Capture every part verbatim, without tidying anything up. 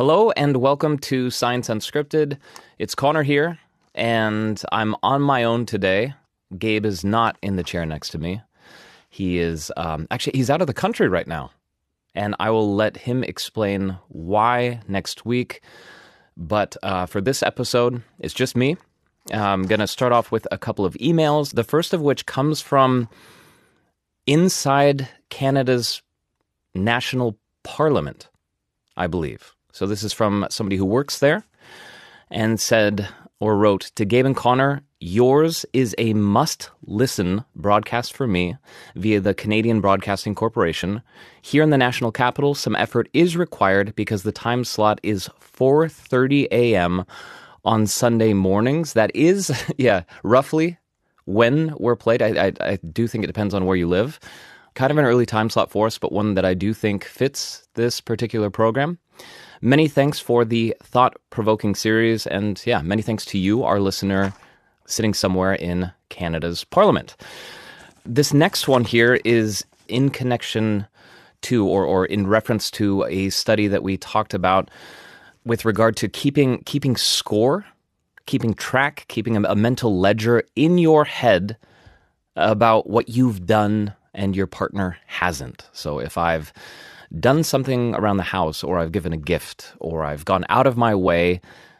Hello and welcome to Science Unscripted. It's Connor here, and I'm on my own today. Gabe is not in the chair next to me. He is, um, actually, he's out of the country right now, and I will let him explain why next week. But uh, for this episode, it's just me. I'm going to start off with a couple of emails, the first of which comes from inside Canada's National Parliament, I believe. So this is from somebody who works there and said or wrote, to Gabe and Connor, yours is a must-listen broadcast for me via the Canadian Broadcasting Corporation. Here in the National Capital, some effort is required because the time slot is four thirty a.m. on Sunday mornings. That is, yeah, roughly when we're played. I, I, I do think it depends on where you live. Kind of an early time slot for us, but one that I do think fits this particular program. Many thanks for the thought-provoking series, and yeah, many thanks to you, our listener, sitting somewhere in Canada's Parliament. This next one here is in connection to, or, or in reference to a study that we talked about with regard to keeping keeping score, keeping track, keeping a, a mental ledger in your head about what you've done and your partner hasn't. So if I've done something around the house, or I've given a gift, or I've gone out of my way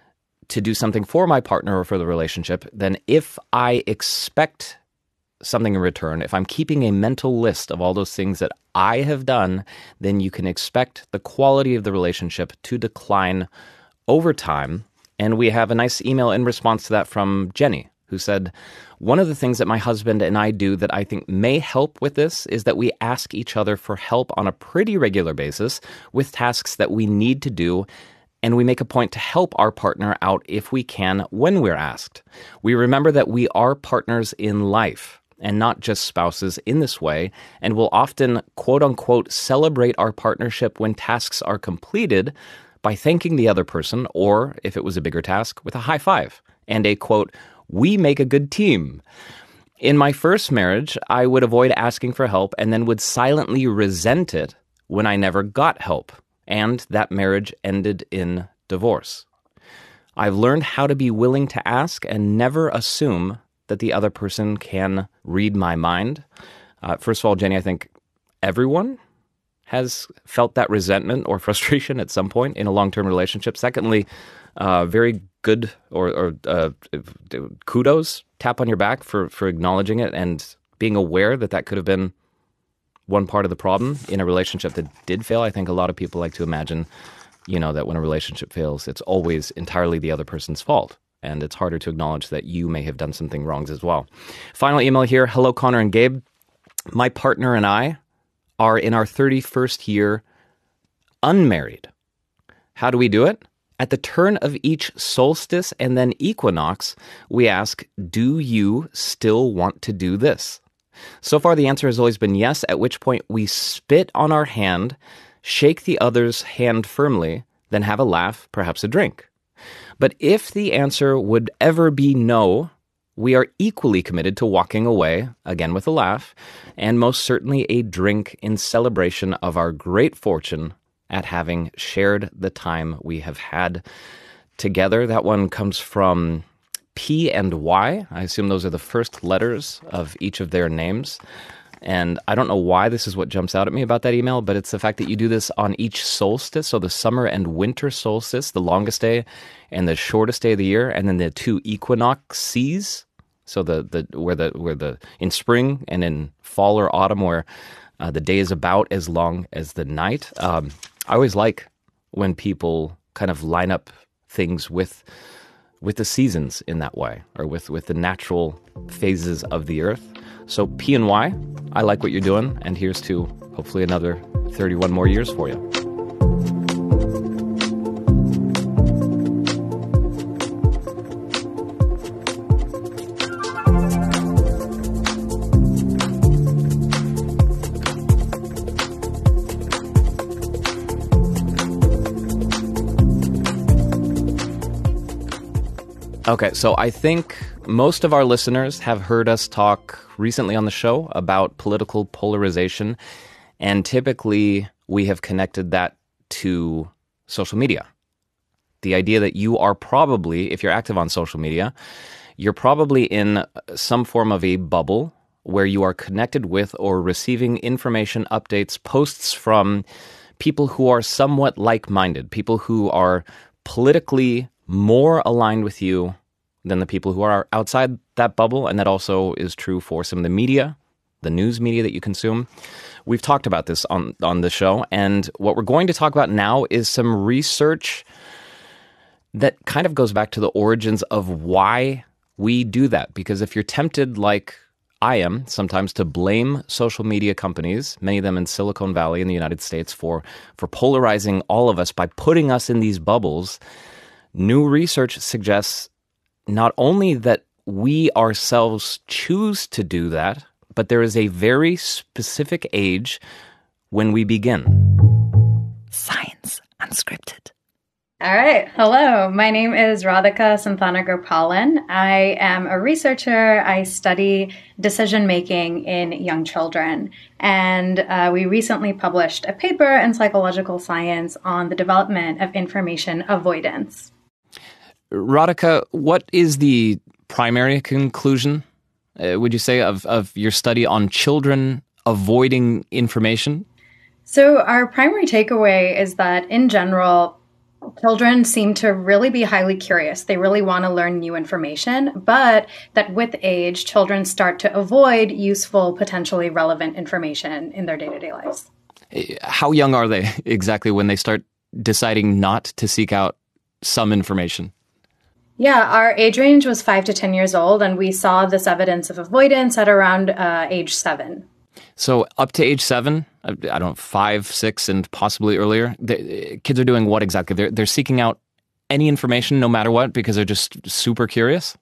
to do something for my partner or for the relationship, then if I expect something in return, if I'm keeping a mental list of all those things that I have done, then you can expect the quality of the relationship to decline over time. And we have a nice email in response to that from Jenny, who said, one of the things that my husband and I do that I think may help with this is that we ask each other for help on a pretty regular basis with tasks that we need to do, and we make a point to help our partner out if we can when we're asked. We remember that we are partners in life and not just spouses in this way, and will often, quote-unquote, celebrate our partnership when tasks are completed by thanking the other person, or, if it was a bigger task, with a high five and a, quote, we make a good team. In my first marriage, I would avoid asking for help and then would silently resent it when I never got help, and that marriage ended in divorce. I've learned how to be willing to ask and never assume that the other person can read my mind. Uh, first of all, Jenny, I think everyone has felt that resentment or frustration at some point in a long-term relationship. Secondly, uh, very good or, or uh, kudos, tap on your back for, for acknowledging it and being aware that that could have been one part of the problem in a relationship that did fail. I think a lot of people like to imagine, you know, that when a relationship fails, it's always entirely the other person's fault. And it's harder to acknowledge that you may have done something wrong as well. Final email here. Hello, Connor and Gabe. My partner and I are in our thirty-first year unmarried. How do we do it? At the turn of each solstice and then equinox, we ask, do you still want to do this? So far, the answer has always been yes, at which point we spit on our hand, shake the other's hand firmly, then have a laugh, perhaps a drink. But if the answer would ever be no, we are equally committed to walking away, again with a laugh, and most certainly a drink in celebration of our great fortune at having shared the time we have had together. That one comes from P and Y. I assume those are the first letters of each of their names. And I don't know why this is what jumps out at me about that email, but it's the fact that you do this on each solstice, so the summer and winter solstice, the longest day and the shortest day of the year, and then the two equinoxes, so the, the where the where the in spring and in fall or autumn, where uh, the day is about as long as the night. Um, I always like when people kind of line up things with with the seasons in that way, or with, with the natural phases of the earth. So P and Y, I like what you're doing, and here's to hopefully another thirty-one more years for you. Okay, so I think most of our listeners have heard us talk recently on the show about political polarization, and typically we have connected that to social media The idea that you are probably, if you're active on social media, you're probably in some form of a bubble where you are connected with or receiving information, updates, posts from people who are somewhat like-minded, people who are politically more aligned with you than the people who are outside that bubble. And that also is true for some of the media, the news media that you consume. We've talked about this on, on the show. And what we're going to talk about now is some research that kind of goes back to the origins of why we do that. Because if you're tempted, like I am, sometimes to blame social media companies, many of them in Silicon Valley in the United States, for, for polarizing all of us by putting us in these bubbles, new research suggests not only that we ourselves choose to do that, but there is a very specific age when we begin. Science Unscripted. All right. Hello. My name is Radhika Santhanagopalan. I am a researcher. I study decision-making in young children. And uh, we recently published a paper in Psychological Science on the development of information avoidance. Radhika, what is the primary conclusion, uh, would you say, of, of your study on children avoiding information? So our primary takeaway is that, in general, children seem to really be highly curious. They really want to learn new information, but that with age, children start to avoid useful, potentially relevant information in their day-to-day lives. How young are they exactly when they start deciding not to seek out some information? Yeah, our age range was five to ten years old, and we saw this evidence of avoidance at around uh, age seven. So up to age seven, I don't know, five, six, and possibly earlier, the kids are doing what exactly? They're, they're seeking out any information no matter what because they're just super curious?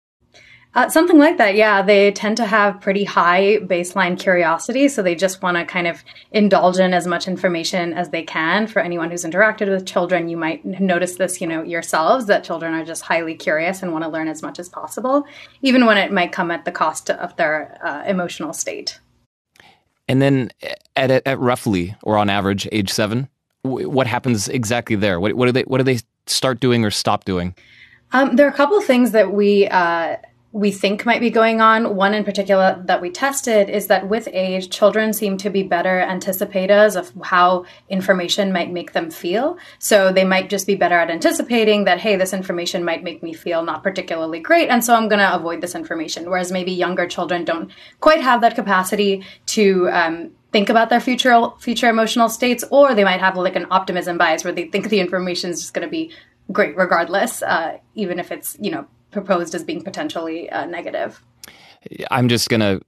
Uh, something like that, yeah. They tend to have pretty high baseline curiosity, so they just want to kind of indulge in as much information as they can. For anyone who's interacted with children, you might notice this, you know, yourselves, that children are just highly curious and want to learn as much as possible, even when it might come at the cost of their uh, emotional state. And then at, at roughly, or on average, age seven, what happens exactly there? What, what do they what do they start doing or stop doing? Um, there are a couple of things that we uh, we think might be going on. One in particular that we tested is that with age, children seem to be better anticipators of how information might make them feel. So they might just be better at anticipating that, hey, this information might make me feel not particularly great, and so I'm going to avoid this information. Whereas maybe younger children don't quite have that capacity to um, think about their future future emotional states, or they might have like an optimism bias where they think the information is just going to be great regardless, uh, even if it's, you know, proposed as being potentially uh, negative. I'm just going to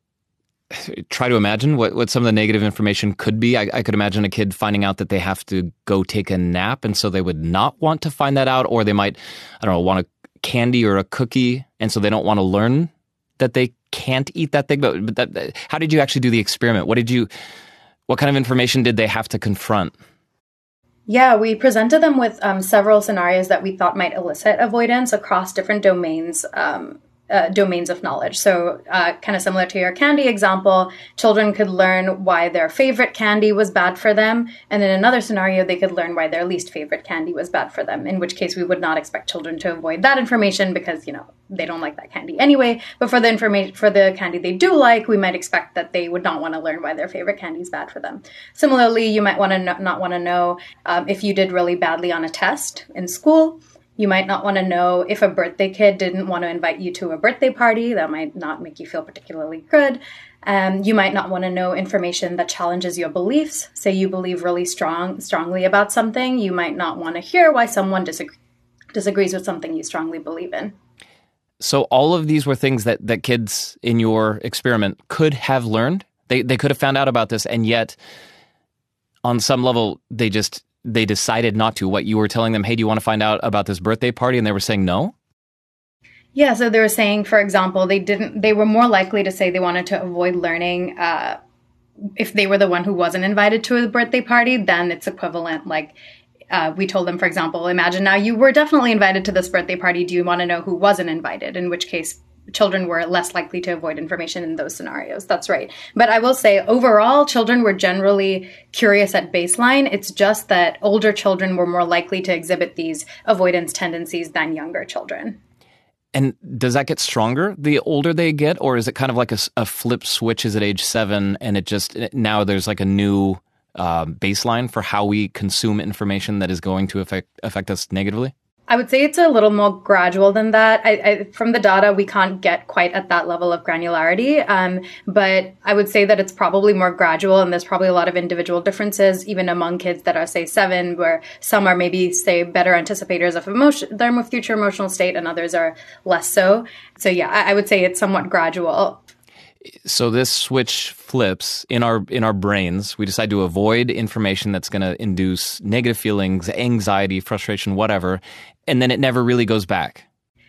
try to imagine what, what some of the negative information could be. I, I could imagine a kid finding out that they have to go take a nap, and so they would not want to find that out, or they might, I don't know, want a candy or a cookie, and so they don't want to learn that they can't eat that thing. But, but that, how did you actually do the experiment? What did you, what kind of information did they have to confront? Yeah, we presented them with um, several scenarios that we thought might elicit avoidance across different domains, um, uh, domains of knowledge. So uh, kind of similar to your candy example, children could learn why their favorite candy was bad for them. And in another scenario, they could learn why their least favorite candy was bad for them, in which case we would not expect children to avoid that information because, you know, they don't like that candy anyway. But for the information, for the candy they do like, we might expect that they would not want to learn why their favorite candy is bad for them. Similarly, you might want to no- not want to know um, if you did really badly on a test in school. You might not want to know if a birthday kid didn't want to invite you to a birthday party. That might not make you feel particularly good. Um, you might not want to know information that challenges your beliefs. Say you believe really strong, strongly about something. You might not want to hear why someone disagree, disagrees with something you strongly believe in. So all of these were things that, that kids in your experiment could have learned. They they could have found out about this, and yet on some level they just they decided not to. What, you were telling them, hey, do you want to find out about this birthday party? And they were saying no? Yeah, so they were saying, for example, they didn't. They were more likely to say they wanted to avoid learning uh, if they were the one who wasn't invited to a birthday party. Then it's equivalent. Like uh, we told them, for example, imagine now you were definitely invited to this birthday party. Do you want to know who wasn't invited? In which case, children were less likely to avoid information in those scenarios. That's right. But I will say overall, children were generally curious at baseline. It's just that older children were more likely to exhibit these avoidance tendencies than younger children. And does that get stronger the older they get, or is it kind of like a, a flip switches at age seven and it just, now there's like a new uh, baseline for how we consume information that is going to affect affect us negatively? I would say it's a little more gradual than that. I, I, from the data, we can't get quite at that level of granularity, um, but I would say that it's probably more gradual, and there's probably a lot of individual differences, even among kids that are, say, seven, where some are maybe, say, better anticipators of emotion, their future emotional state, and others are less so. So yeah, I, I would say it's somewhat gradual. So this switch flips in our in our brains. We decide to avoid information that's going to induce negative feelings, anxiety, frustration, whatever, and then it never really goes back.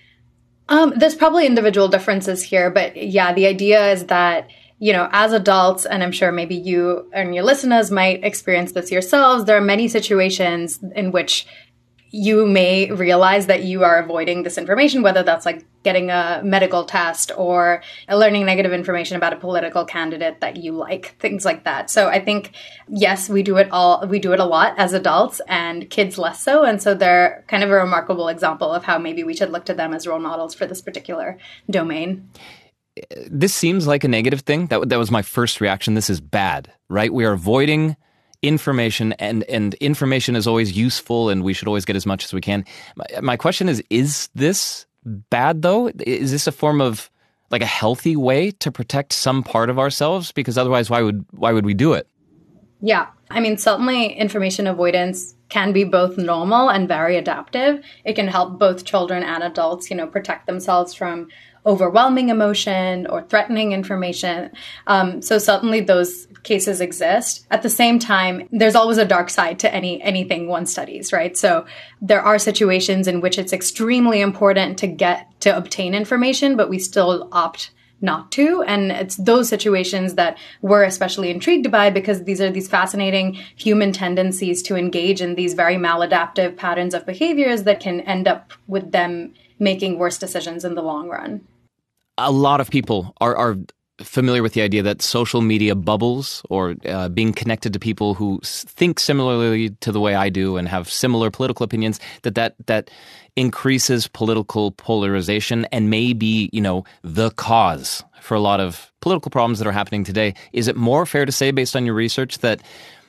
Um, there's probably individual differences here, but yeah, the idea is that, you know, as adults, and I'm sure maybe you and your listeners might experience this yourselves, there are many situations in which you may realize that you are avoiding this information, whether that's like getting a medical test or learning negative information about a political candidate that you like, things like that. So I think, yes, we do it all, we do it a lot as adults, and kids less so. And so they're kind of a remarkable example of how maybe we should look to them as role models for this particular domain. This seems like a negative thing. That, that was my first reaction. This is bad, right? We are avoiding information, and, and information is always useful, and we should always get as much as we can. My, my question is, is this bad, though? Is this a form of, like, a healthy way to protect some part of ourselves? Because otherwise, why would why would we do it? Yeah. I mean, certainly information avoidance can be both normal and very adaptive. It can help both children and adults, you know, protect themselves from overwhelming emotion or threatening information. Um, so certainly those cases exist. At the same time, there's always a dark side to any anything one studies, right? So there are situations in which it's extremely important to get to obtain information, but we still opt not to. And it's those situations that we're especially intrigued by, because these are these fascinating human tendencies to engage in these very maladaptive patterns of behaviors that can end up with them making worse decisions in the long run. A lot of people are, are familiar with the idea that social media bubbles, or uh, being connected to people who think similarly to the way I do and have similar political opinions, that that, that increases political polarization and may be, you know, the cause for a lot of political problems that are happening today. Is it more fair to say, based on your research, that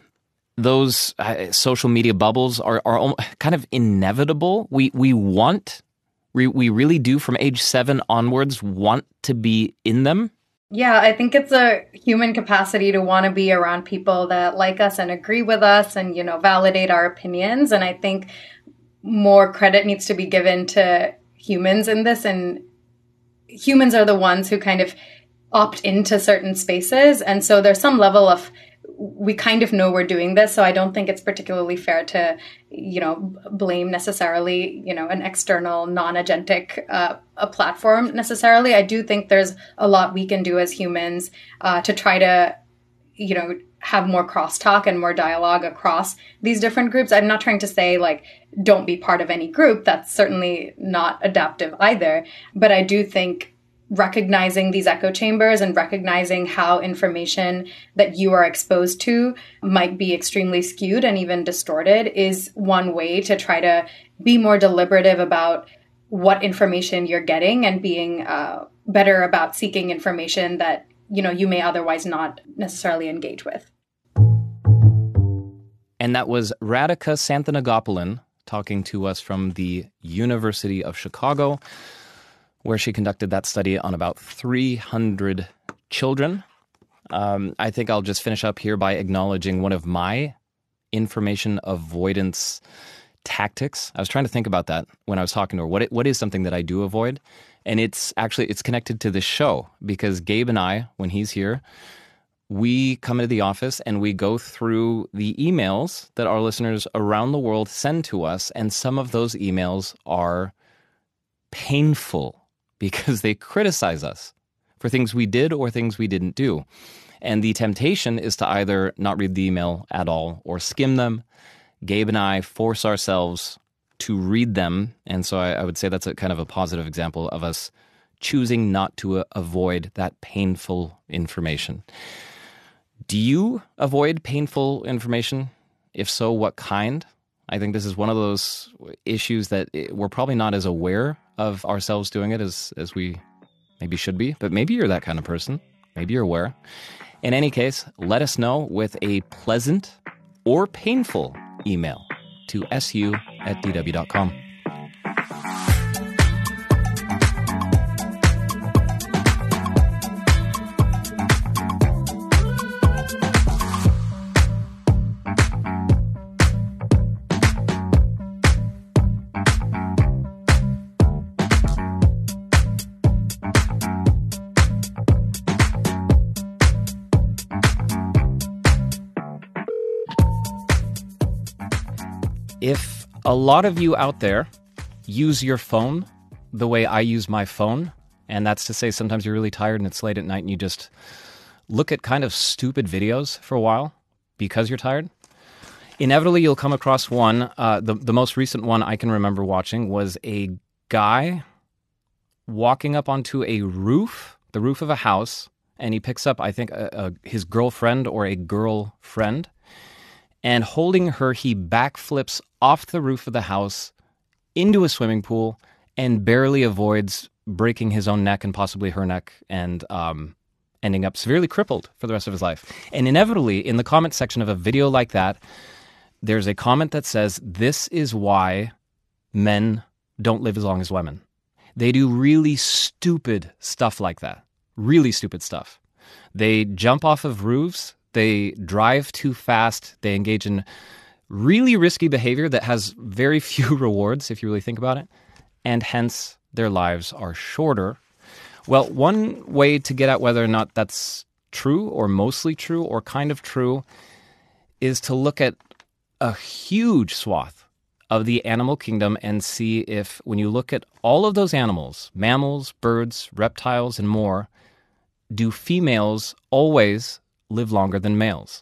those uh, social media bubbles are, are kind of inevitable? We we want, we, we really do, from age seven onwards, want to be in them? Yeah, I think it's a human capacity to want to be around people that like us and agree with us and, you know, validate our opinions. And I think more credit needs to be given to humans in this. And humans are the ones who kind of opt into certain spaces. And so there's some level of, we kind of know we're doing this. So I don't think it's particularly fair to, you know, blame necessarily, you know, an external non-agentic uh, a platform necessarily. I do think there's a lot we can do as humans uh, to try to, you know, have more crosstalk and more dialogue across these different groups. I'm not trying to say, like, don't be part of any group. That's certainly not adaptive either. But I do think recognizing these echo chambers and recognizing how information that you are exposed to might be extremely skewed and even distorted is one way to try to be more deliberative about what information you're getting, and being uh, better about seeking information that, you know, you may otherwise not necessarily engage with. And that was Radhika Santhanagapalan talking to us from the University of Chicago, where she conducted that study on about three hundred children. Um, I think I'll just finish up here by acknowledging one of my information avoidance tactics. I was trying to think about that when I was talking to her. What it, what is something that I do avoid? And it's actually, it's connected to this show, because Gabe and I, when he's here, we come into the office and we go through the emails that our listeners around the world send to us. And some of those emails are painful, because they criticize us for things we did or things we didn't do. And the temptation is to either not read the email at all or skim them. Gabe and I force ourselves to read them. And so I, I would say that's a kind of a positive example of us choosing not to uh, avoid that painful information. Do you avoid painful information? If so, what kind? I think this is one of those issues that we're probably not as aware of ourselves doing it as, as we maybe should be, but maybe you're that kind of person. Maybe you're aware. In any case, let us know with a pleasant or painful email to su at d w dot com. If a lot of you out there use your phone the way I use my phone, and that's to say sometimes you're really tired and it's late at night and you just look at kind of stupid videos for a while because you're tired, inevitably you'll come across one. Uh, the, the most recent one I can remember watching was a guy walking up onto a roof, the roof of a house, and he picks up, I think, a, a, his girlfriend or a girlfriend, and holding her, he backflips off the roof of the house into a swimming pool and barely avoids breaking his own neck and possibly her neck and um, ending up severely crippled for the rest of his life. And inevitably, in the comment section of a video like that, there's a comment that says, this is why men don't live as long as women. They do really stupid stuff like that. Really stupid stuff. They jump off of roofs. They drive too fast. They engage in really risky behavior that has very few rewards, if you really think about it, and hence their lives are shorter. Well, one way to get at whether or not that's true or mostly true or kind of true is to look at a huge swath of the animal kingdom and see if, when you look at all of those animals, mammals, birds, reptiles, and more, do females always live longer than males?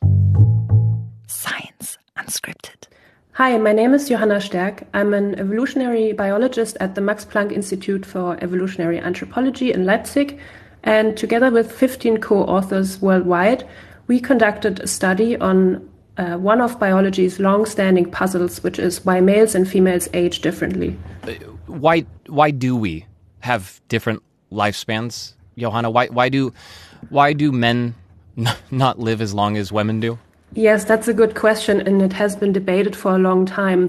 Science Unscripted. Hi, my name is Johanna Sterk. I'm an evolutionary biologist at the Max Planck Institute for Evolutionary Anthropology in Leipzig, and together with fifteen co-authors worldwide, we conducted a study on uh, one of biology's long-standing puzzles, which is why males and females age differently. Why why do we have different lifespans, Johanna? Why why do why do men n- not live as long as women do? Yes, that's a good question, and it has been debated for a long time.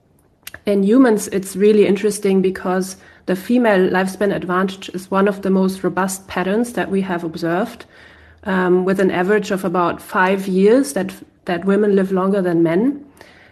In humans, it's really interesting because the female lifespan advantage is one of the most robust patterns that we have observed, um, with an average of about five years that that women live longer than men.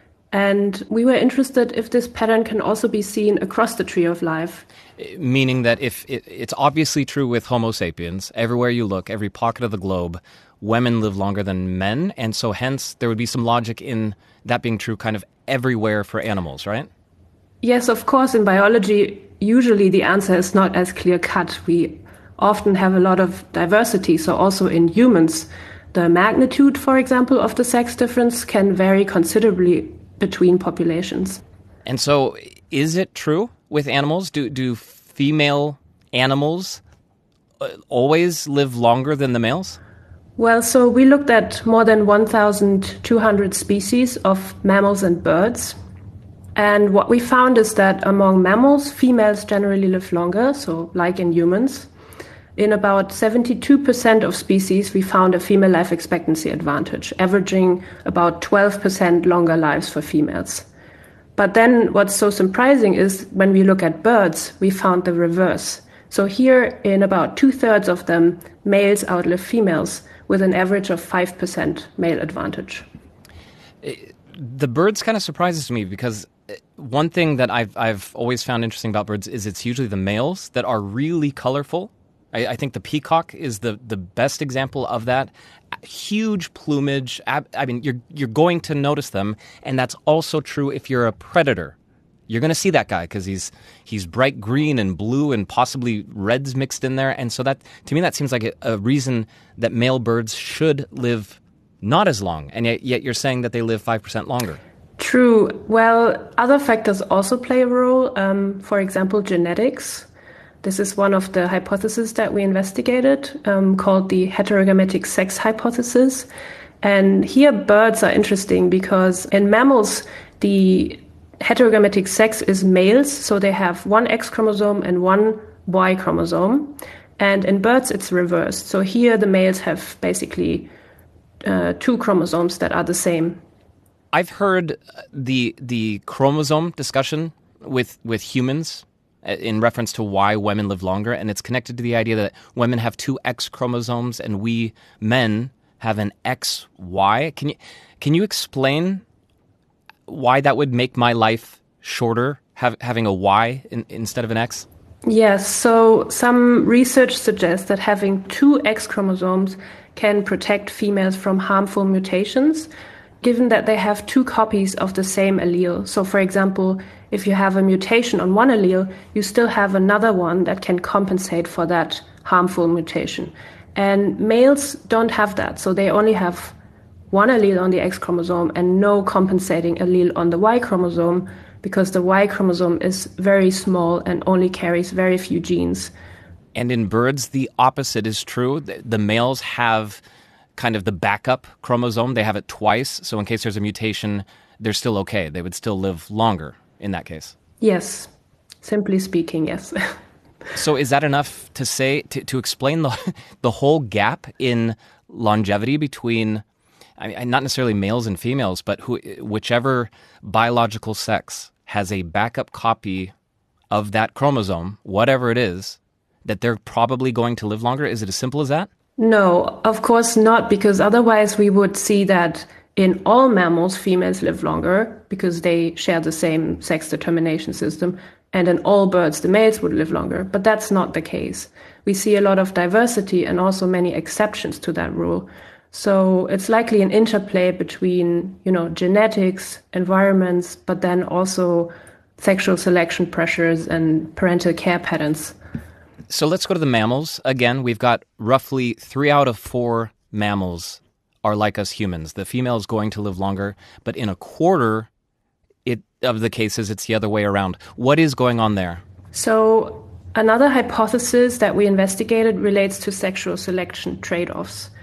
And we were interested if this pattern can also be seen across the tree of life. Meaning that if it, it's obviously true with Homo sapiens, everywhere you look, every pocket of the globe, women live longer than men, and so hence there would be some logic in that being true kind of everywhere for animals, right? Yes, of course. In biology, usually the answer is not as clear-cut. We often have a lot of diversity, so also in humans, the magnitude, for example, of the sex difference can vary considerably between populations. And so is it true with animals? Do, do female animals always live longer than the males? Well, so we looked at more than one thousand two hundred species of mammals and birds. And what we found is that among mammals, females generally live longer, so like in humans. In about seventy-two percent of species, we found a female life expectancy advantage, averaging about twelve percent longer lives for females. But then what's so surprising is when we look at birds, we found the reverse. So here, in about two-thirds of them, males outlive females, with an average of five percent male advantage. The birds kind of surprises me because one thing that I've I've always found interesting about birds is it's usually the males that are really colorful. I, I think the peacock is the, the best example of that. Huge plumage. I mean, you're you're going to notice them, and that's also true if you're a predator. You're going to see that guy because he's he's bright green and blue and possibly reds mixed in there. And so that, to me, that seems like a, a reason that male birds should live not as long. And yet, yet you're saying that they live five percent longer. True. Well, other factors also play a role. Um, for example, genetics. This is one of the hypotheses that we investigated, um, called the heterogametic sex hypothesis. And here birds are interesting because in mammals, the heterogametic sex is males, so they have one X chromosome and one Y chromosome. And in birds, it's reversed. So here the males have basically uh, two chromosomes that are the same. I've heard the the chromosome discussion with with humans in reference to why women live longer, and it's connected to the idea that women have two X chromosomes and we men have an X Y. Can you can you explain why that would make my life shorter, have, having a Y in, instead of an X? Yes, so some research suggests that having two X chromosomes can protect females from harmful mutations, given that they have two copies of the same allele. So, for example, if you have a mutation on one allele, you still have another one that can compensate for that harmful mutation. And males don't have that, so they only have one allele on the X chromosome and no compensating allele on the Y chromosome, because the Y chromosome is very small and only carries very few genes. And in birds, the opposite is true. The, the males have kind of the backup chromosome. They have it twice, so in case there's a mutation, they're still okay. They would still live longer in that case. Yes. Simply speaking, yes. So is that enough to say, to, to explain the the whole gap in longevity between, I mean, not necessarily males and females, but who, whichever biological sex has a backup copy of that chromosome, whatever it is, that they're probably going to live longer? Is it as simple as that? No, of course not, because otherwise we would see that in all mammals, females live longer because they share the same sex determination system. And in all birds, the males would live longer. But that's not the case. We see a lot of diversity and also many exceptions to that rule. So it's likely an interplay between, you know, genetics, environments, but then also sexual selection pressures and parental care patterns. So let's go to the mammals. Again, we've got roughly three out of four mammals are like us humans. The female is going to live longer, but in a quarter it, of the cases, it's the other way around. What is going on there? So another hypothesis that we investigated relates to sexual selection trade-offs.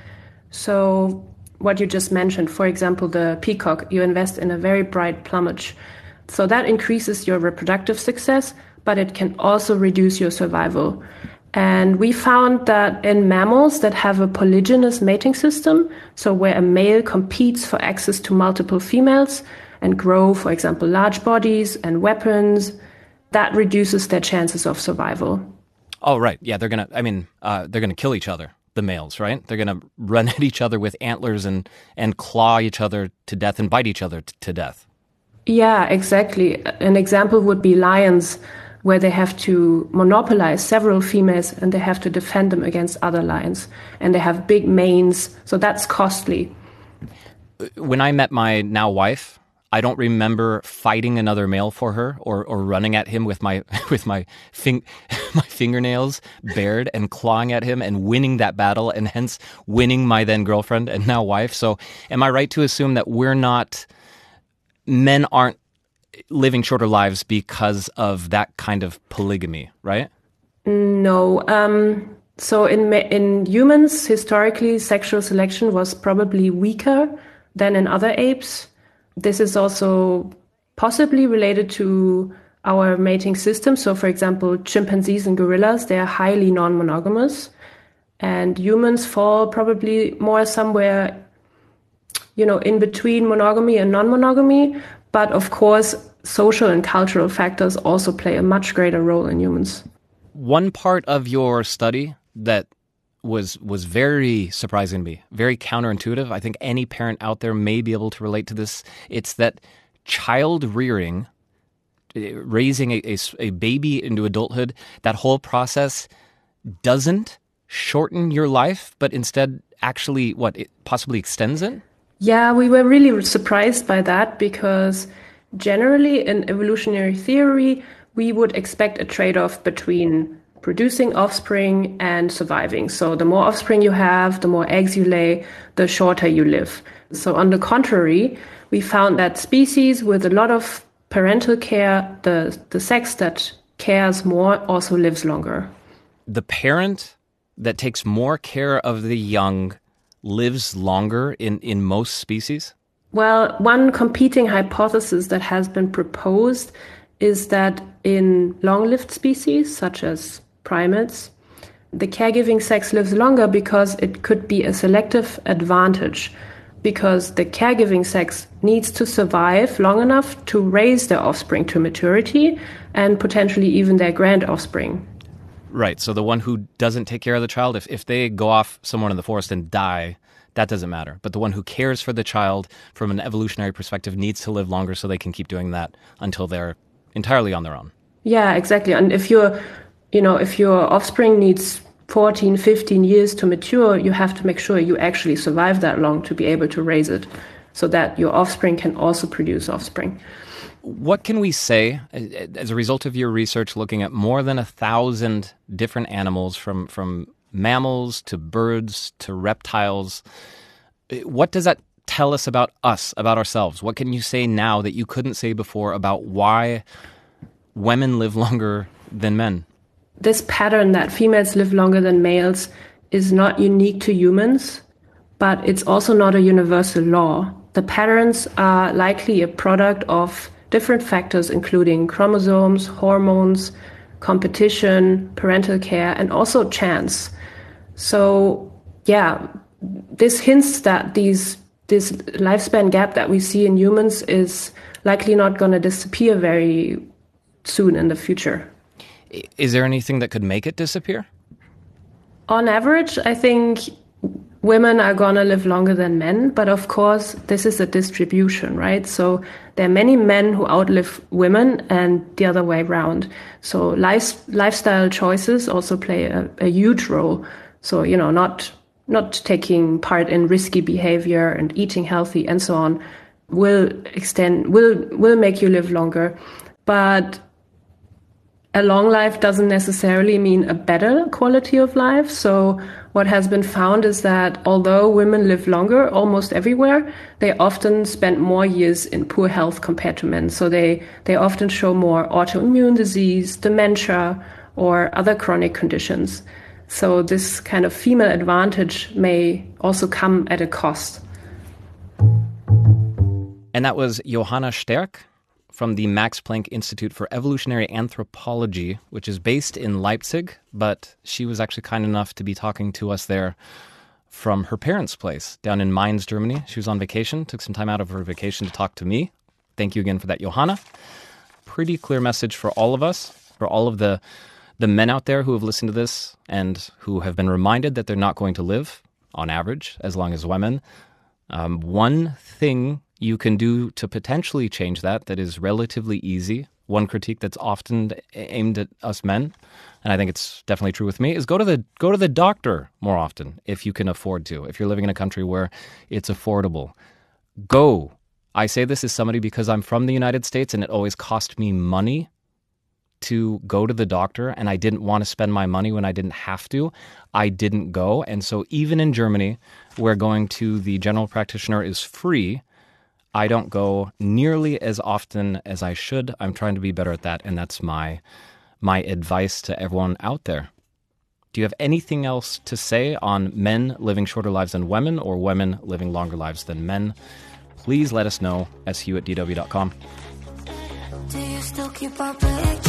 So what you just mentioned, for example, the peacock, you invest in a very bright plumage. So that increases your reproductive success, but it can also reduce your survival. And we found that in mammals that have a polygynous mating system, so where a male competes for access to multiple females and grow, for example, large bodies and weapons, that reduces their chances of survival. Oh, right. Yeah, they're going to, I mean, uh, they're going to kill each other, the males, right? They're going to run at each other with antlers and, and claw each other to death and bite each other t- to death. Yeah, exactly. An example would be lions, where they have to monopolize several females and they have to defend them against other lions. And they have big manes, so that's costly. When I met my now wife, I don't remember fighting another male for her or, or running at him with my with my fing- my fingernails bared and clawing at him and winning that battle and hence winning my then girlfriend and now wife. So am I right to assume that we're not, men aren't living shorter lives because of that kind of polygamy, right? No. Um, so in in humans, historically, sexual selection was probably weaker than in other apes. This is also possibly related to our mating system. So, for example, chimpanzees and gorillas, they are highly non-monogamous. And humans fall probably more somewhere, you know, in between monogamy and non-monogamy. But of course, social and cultural factors also play a much greater role in humans. One part of your study that was was very surprising to me, very counterintuitive. I think any parent out there may be able to relate to this. It's that child rearing, raising a, a, a baby into adulthood, that whole process doesn't shorten your life, but instead actually, what, it possibly extends it? Yeah, we were really surprised by that because generally in evolutionary theory, we would expect a trade-off between producing offspring and surviving. So the more offspring you have, the more eggs you lay, the shorter you live. So on the contrary, we found that species with a lot of parental care, the, the sex that cares more also lives longer. The parent that takes more care of the young lives longer in, in most species? Well, one competing hypothesis that has been proposed is that in long-lived species, such as primates, the caregiving sex lives longer because it could be a selective advantage, because the caregiving sex needs to survive long enough to raise their offspring to maturity and potentially even their grand offspring. Right, so the one who doesn't take care of the child, if, if they go off somewhere in the forest and die, that doesn't matter. But the one who cares for the child from an evolutionary perspective needs to live longer so they can keep doing that until they're entirely on their own. Yeah, exactly. And if you're, you know, if your offspring needs fourteen, fifteen years to mature, you have to make sure you actually survive that long to be able to raise it so that your offspring can also produce offspring. What can we say as a result of your research looking at more than a thousand different animals, from, from mammals to birds to reptiles? What does that tell us about us, about ourselves? What can you say now that you couldn't say before about why women live longer than men? This pattern that females live longer than males is not unique to humans, but it's also not a universal law. The patterns are likely a product of different factors, including chromosomes, hormones, competition, parental care, and also chance. So, yeah, this hints that these this lifespan gap that we see in humans is likely not going to disappear very soon in the future. Is there anything that could make it disappear? On average, I think women are going to live longer than men, but of course, this is a distribution, right? So there are many men who outlive women and the other way around. So life, lifestyle choices also play a, a huge role. So, you know, not not taking part in risky behavior and eating healthy and so on will extend, will will make you live longer. But a long life doesn't necessarily mean a better quality of life. So what has been found is that although women live longer almost everywhere, they often spend more years in poor health compared to men. So they, they often show more autoimmune disease, dementia, or other chronic conditions. So this kind of female advantage may also come at a cost. And that was Johanna Sterk from the Max Planck Institute for Evolutionary Anthropology, which is based in Leipzig, but she was actually kind enough to be talking to us there from her parents' place down in Mainz, Germany. She was on vacation, took some time out of her vacation to talk to me. Thank you again for that, Johanna. Pretty clear message for all of us, for all of the, the men out there who have listened to this and who have been reminded that they're not going to live, on average, as long as women. Um, one thing you can do to potentially change that, that is relatively easy, one critique that's often aimed at us men, and I think it's definitely true with me, is go to the go to the doctor more often if you can afford to. If you're living in a country where it's affordable, go. I say this as somebody because I'm from the United States and it always cost me money to go to the doctor, and I didn't want to spend my money when I didn't have to. I didn't go, and so even in Germany, where going to the general practitioner is free, I don't go nearly as often as I should. I'm trying to be better at that, and that's my my advice to everyone out there. Do you have anything else to say on men living shorter lives than women or women living longer lives than men? Please let us know. S Hugh at D W dot com. Do you still keep up with